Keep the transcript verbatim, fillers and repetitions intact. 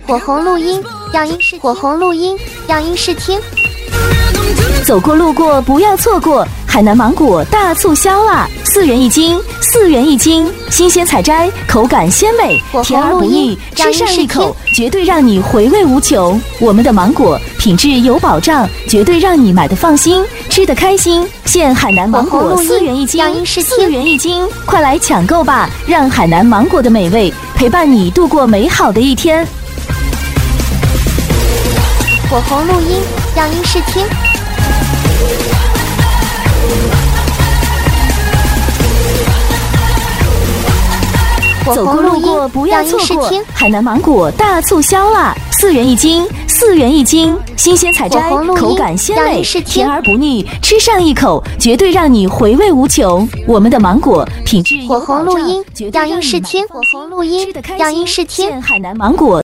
火红录音，让音视火红录音，让音视听。 走过路过不要错过，海南芒果大促销啦！四元一斤，四元一斤，新鲜采摘，口感鲜美，甜而不腻，吃上一口绝对让你回味无穷。我们的芒果品质有保障，绝对让你买的放心，吃得开心。现海南芒果四元一斤，四元一斤，快来抢购吧！让海南芒果的美味陪伴你度过美好的一天。 火红录音，让音视听。 走过路过不要错过，海南芒果大促销啦！四元一斤，四元一斤，新鲜采摘，口感鲜美，甜而不腻，吃上一口绝对让你回味无穷。我们的芒果品质有保障， 火红录音，让音视听。火红录音，让音视听。 海南芒果。